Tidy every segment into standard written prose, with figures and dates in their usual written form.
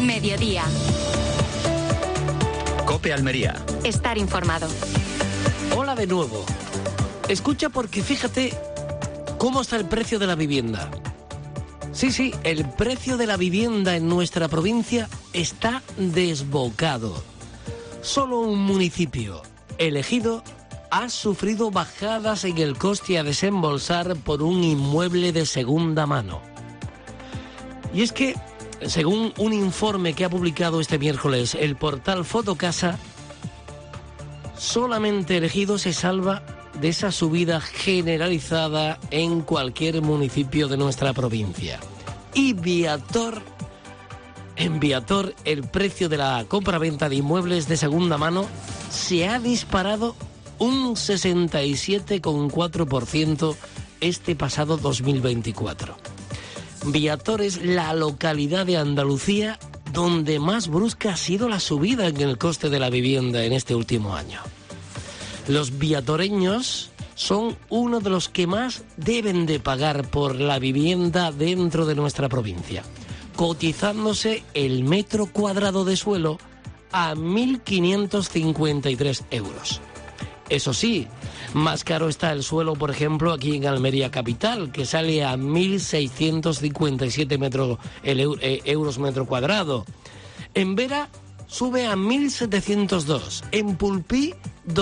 Mediodía. COPE Almería. Estar informado. Hola de nuevo. Escucha, porque fíjate cómo está el precio de la vivienda. Sí, el precio de la vivienda en nuestra provincia está desbocado. Solo un municipio, el Ejido, ha sufrido bajadas en el coste a desembolsar por un inmueble de segunda mano. Y es que, según un informe que ha publicado este miércoles el portal Fotocasa, solamente el Ejido se salva de esa subida generalizada en cualquier municipio de nuestra provincia. Y en Viator, el precio de la compra-venta de inmuebles de segunda mano se ha disparado un 67,4% este pasado 2024. Viator es la localidad de Andalucía donde más brusca ha sido la subida en el coste de la vivienda en este último año. Los viatoreños son uno de los que más deben de pagar por la vivienda dentro de nuestra provincia, cotizándose el metro cuadrado de suelo a 1.553 euros. Eso sí, más caro está el suelo, por ejemplo, aquí en Almería capital, que sale a 1.657 euros metro cuadrado. En Vera sube a 1.702. En Pulpí,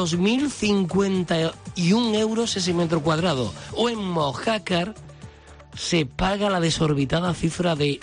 2.051 euros ese metro cuadrado. O en Mojácar se paga la desorbitada cifra de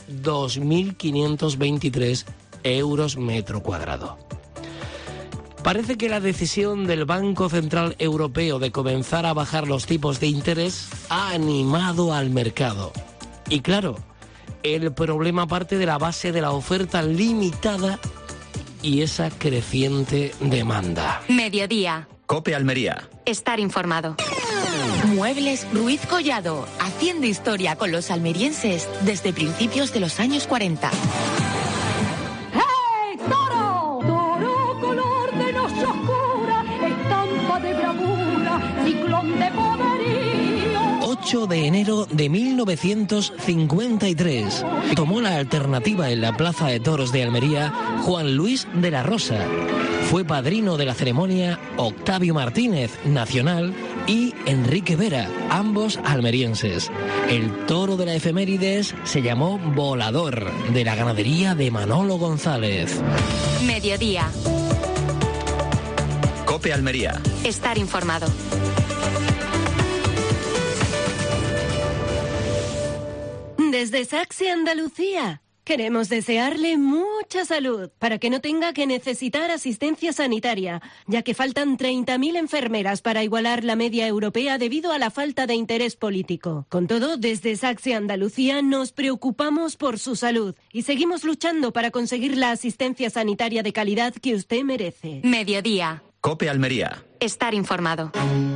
2.523 euros metro cuadrado. Parece que la decisión del Banco Central Europeo de comenzar a bajar los tipos de interés ha animado al mercado. Y claro, el problema parte de la base de la oferta limitada y esa creciente demanda. Mediodía. COPE Almería. Estar informado. Muebles Ruiz Collado, haciendo historia con los almerienses desde principios de los años 40. ¡Hey, toro! Toro, color de noche oscura, estampa de bravura, ciclón de poderío. 8 de enero de 1953. Tomó la alternativa en la Plaza de Toros de Almería Juan Luis de la Rosa. Fue padrino de la ceremonia Octavio Martínez, nacional, y Enrique Vera, ambos almerienses. El toro de la efemérides se llamó Volador, de la ganadería de Manolo González. Mediodía. COPE Almería. Estar informado. Desde Saxi Andalucía, queremos desearle mucha salud para que no tenga que necesitar asistencia sanitaria, ya que faltan 30.000 enfermeras para igualar la media europea debido a la falta de interés político. Con todo, desde Saxi Andalucía nos preocupamos por su salud y seguimos luchando para conseguir la asistencia sanitaria de calidad que usted merece. Mediodía. COPE Almería. Estar informado.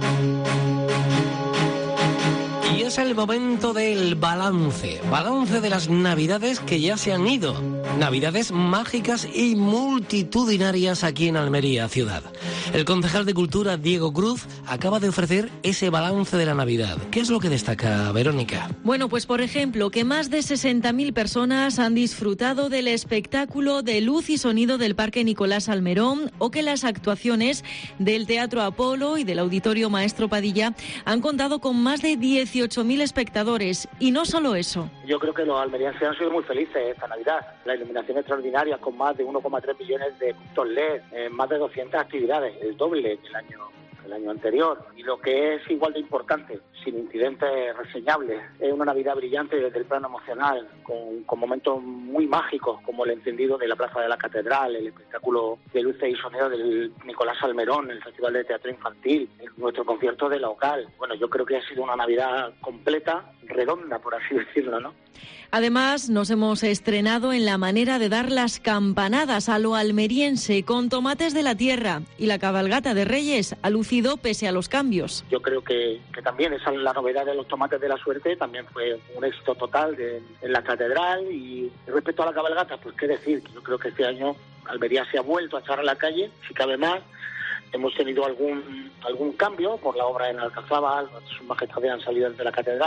Y es el momento del balance de las Navidades que ya se han ido. Navidades mágicas y multitudinarias aquí en Almería ciudad. El concejal de Cultura, Diego Cruz, acaba de ofrecer ese balance de la Navidad. ¿Qué es lo que destaca, Verónica? Bueno, pues por ejemplo, que más de 60.000 personas han disfrutado del espectáculo de luz y sonido del Parque Nicolás Salmerón, o que las actuaciones del Teatro Apolo y del Auditorio Maestro Padilla han contado con más de 18.000 espectadores. Y no solo eso. Yo creo que los almerienses han sido muy felices esta Navidad. La iluminación extraordinaria con más de 1,3 millones de puntos LED, más de 200 actividades, el doble del año anterior. Y lo que es igual de importante, sin incidentes reseñables, es una Navidad brillante desde el plano emocional, con momentos muy mágicos como el encendido de la Plaza de la Catedral, el espectáculo de luces y sonido del Nicolás Salmerón, el Festival de Teatro Infantil, nuestro concierto de local. Bueno, yo creo que ha sido una Navidad completa, redonda, por así decirlo, ¿no? Además, nos hemos estrenado en la manera de dar las campanadas a lo almeriense, con tomates de la tierra, y la cabalgata de Reyes ha lucido pese a los cambios. Yo creo que también esa es la novedad de los tomates de la suerte, también fue un éxito total en la catedral. Y respecto a la cabalgata, pues qué decir, que yo creo que este año Almería se ha vuelto a echar a la calle, si cabe más. Hemos tenido algún cambio por la obra en Alcazaba, sus majestades han salido desde la catedral,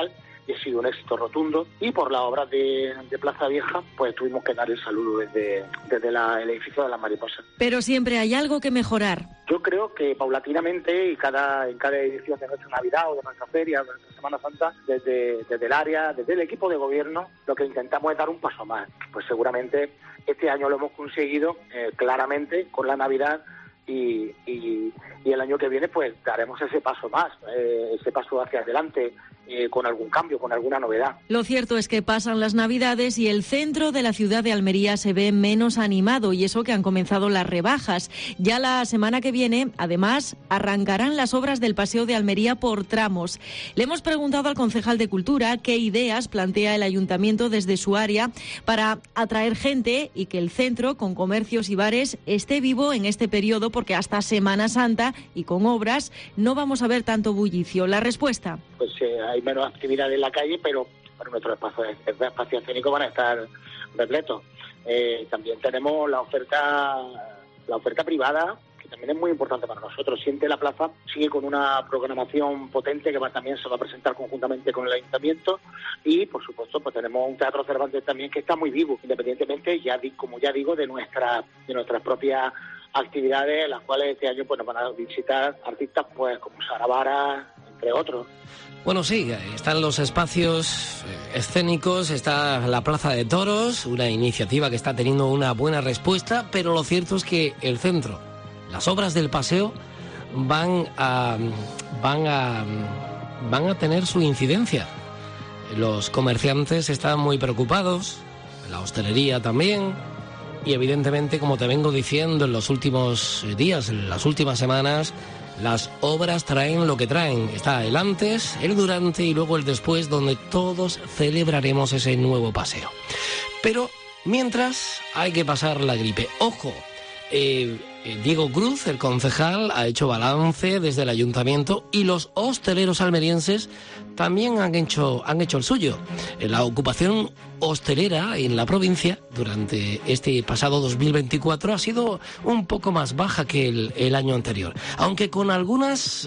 y ha sido un éxito rotundo. Y por las obras de Plaza Vieja, pues tuvimos que dar el saludo desde el edificio de las Mariposas. Pero siempre hay algo que mejorar. Yo creo que paulatinamente y en cada edición de nuestra Navidad o de nuestra feria, de nuestra Semana Santa, desde el área, desde el equipo de gobierno, lo que intentamos es dar un paso más. Pues seguramente este año lo hemos conseguido claramente con la Navidad y el año que viene pues daremos ese paso más, ese paso hacia adelante, con algún cambio, con alguna novedad. Lo cierto es que pasan las Navidades y el centro de la ciudad de Almería se ve menos animado, y eso que han comenzado las rebajas. Ya la semana que viene, además, arrancarán las obras del Paseo de Almería por tramos. Le hemos preguntado al concejal de Cultura qué ideas plantea el Ayuntamiento desde su área para atraer gente y que el centro, con comercios y bares, esté vivo en este periodo, porque hasta Semana Santa y con obras no vamos a ver tanto bullicio. La respuesta: pues hay menos actividad en la calle, pero nuestros espacios escénicos van a estar repletos. También tenemos la oferta privada, que también es muy importante para nosotros. Siente la Plaza sigue con una programación potente que también se va a presentar conjuntamente con el Ayuntamiento, y por supuesto pues tenemos un Teatro Cervantes también que está muy vivo, independientemente, como ya digo, de nuestras propias actividades, en las cuales este año pues nos van a visitar artistas pues como Sara Vara, entre otros. Bueno, sí, están los espacios escénicos, está la Plaza de Toros, una iniciativa que está teniendo una buena respuesta, pero lo cierto es que el centro, las obras del paseo van a tener su incidencia. Los comerciantes están muy preocupados, la hostelería también, y evidentemente, como te vengo diciendo en los últimos días, en las últimas semanas, las obras traen lo que traen. Está el antes, el durante y luego el después, donde todos celebraremos ese nuevo paseo. Pero mientras hay que pasar la gripe. ¡Ojo! Diego Cruz, el concejal, ha hecho balance desde el ayuntamiento, y los hosteleros almerienses también han hecho el suyo. La ocupación hostelera en la provincia durante este pasado 2024 ha sido un poco más baja que el año anterior, aunque con algunos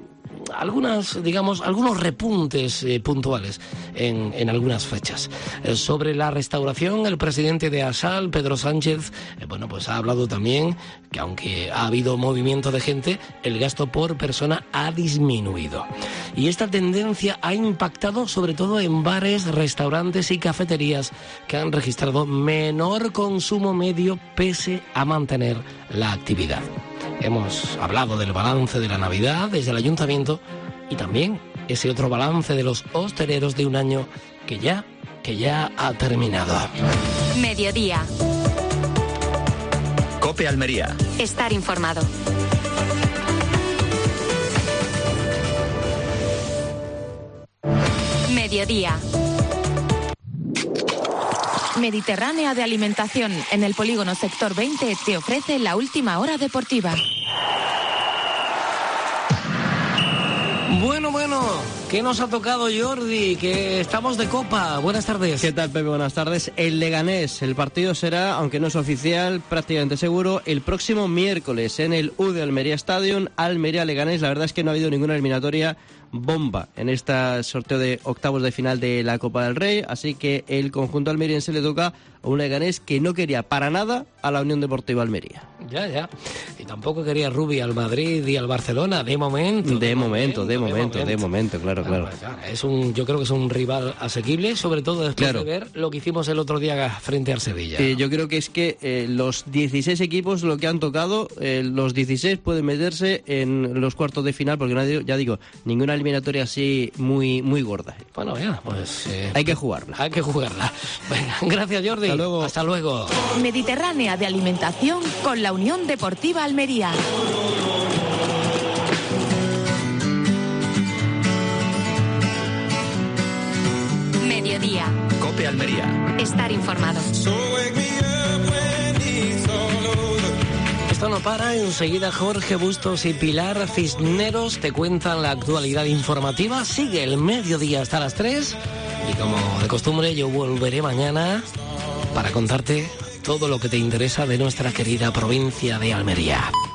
repuntes puntuales en algunas fechas. Sobre la restauración, el presidente de ASAL, Pedro Sánchez, pues ha hablado también que aunque ha habido movimiento de gente, el gasto por persona ha disminuido. Y esta tendencia ha impactado sobre todo en bares, restaurantes y cafeterías, que han registrado menor consumo medio pese a mantener la actividad. Hemos hablado del balance de la Navidad desde el Ayuntamiento, y también ese otro balance de los hosteleros de un año que ya ha terminado. Mediodía. COPE Almería. Estar informado. Mediodía. Mediterránea de Alimentación, en el polígono Sector 20, te ofrece la última hora deportiva. Bueno, ¿qué nos ha tocado, Jordi? Que estamos de copa. Buenas tardes. ¿Qué tal, Pepe? Buenas tardes. El Leganés. El partido será, aunque no es oficial, prácticamente seguro, el próximo miércoles en el U de Almería Stadium, Almería-Leganés. La verdad es que no ha habido ninguna eliminatoria bomba en este sorteo de octavos de final de la Copa del Rey, así que el conjunto almeriense le toca a un Leganés que no quería para nada a la Unión Deportiva Almería. Ya. Y tampoco quería Rubi al Madrid y al Barcelona, de momento. De momento, claro. Yo creo que es un rival asequible, sobre todo después de ver lo que hicimos el otro día frente al Sevilla. Yo creo que es que los 16 equipos, lo que han tocado, los 16 pueden meterse en los cuartos de final, porque nadie, ya digo, ninguna eliminatoria así muy gorda. Bueno, pues hay que jugarla. Venga, gracias, Jordi. Hasta luego. Mediterránea de Alimentación con la Unión Deportiva Almería. Mediodía. COPE Almería. Estar informado. Esto no para, enseguida Jorge Bustos y Pilar Cisneros te cuentan la actualidad informativa. Sigue el mediodía hasta las 3 y como de costumbre yo volveré mañana para contarte todo lo que te interesa de nuestra querida provincia de Almería.